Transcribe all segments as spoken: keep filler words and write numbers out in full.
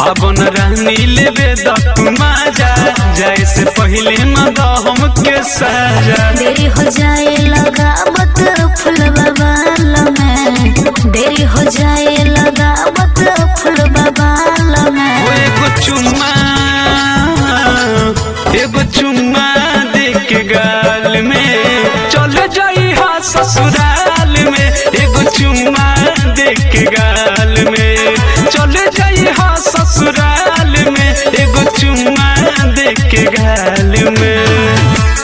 अब न रानी लेबे दतु माजा जाए से पहले न द हमके साजा। देरी हो जाए लगावत फुलवा बाल में, देरी हो जाए लगावत फुलवा बाल में। एगो चुम्मा एगो चुम्मा दे के गाल में चल जाई हा ससुराल में। एगो चुम्मा दे के गाल में चल जाई हा ससुराल में। एगो चुम्मा दे के गाल में।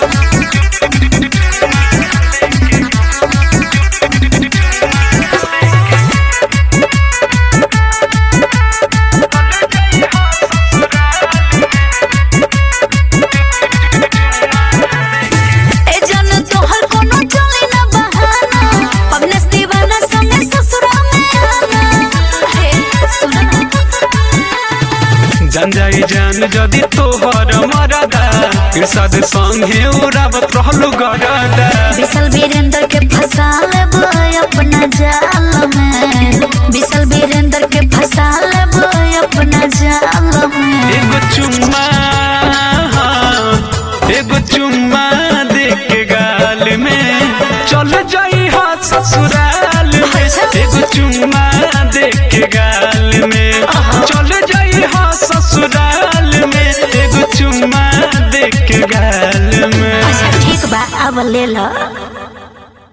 जान जाई जान जदि तोहर मरदा इरशाद संगे उड़ावत रहलू गरदा। विशाल वीरेंद्र के फंसा लेबो अपना जाल में, विशाल वीरेंद्र के फंसा लेबो अपना जाल में। एगो चुम्मा एगो चुम्मा दे के गाल में चल जाई हा ससुराल में। एगो चुम्मा दे के गाल में चल जाई हा ससुराल में। एगो चुम्मा दे के गाल में। अच्छा ठीक बा अब ले लो।